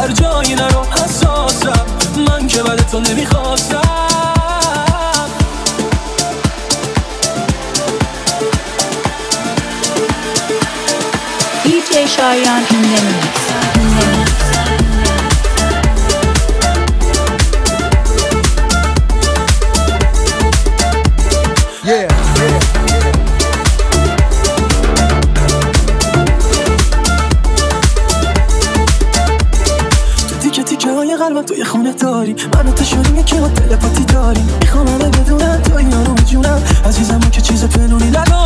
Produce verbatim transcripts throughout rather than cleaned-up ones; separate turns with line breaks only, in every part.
جایی نرو حساسم، من که بعد تو نمیخواستم.
دی جی شایان in the mix.
Yeah, yeah.
تو تیکه تیکه های قلبم توی خونه داری، منو تو شدیم که ما تلپاتی داری. میخوام همه بدونم تو اینا رو میجونم، عزیزم که چیز پنونی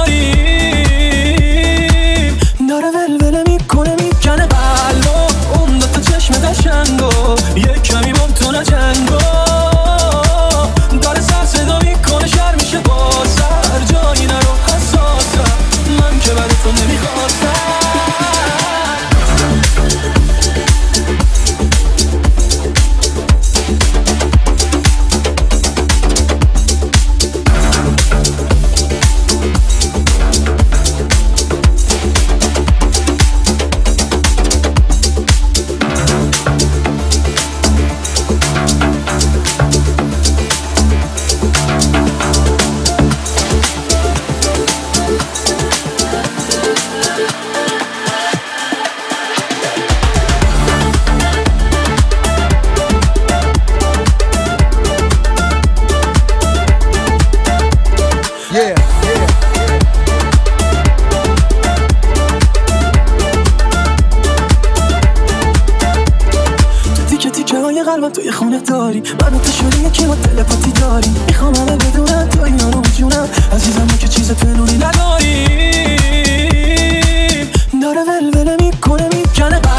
نداریم. داره ولوله میکنه میکنه قلبو، اون دو تا چشم قشنگو، یک کمی بام تو نجنگو. داره سر صدا میکنه شر میشه با سر، جایی نرو حساسم، من که بعد تو نمیخواستم.
Yeah, yeah.
تو تیکه تیکه های قلبم توی خونه داری، منو تو شدیم که ما تلپاتی داری. میخوام همه بدونم تو اینا رو میجونم، عزیزم که چیز پنونی نداریم. داره ولوله میکنه میکنه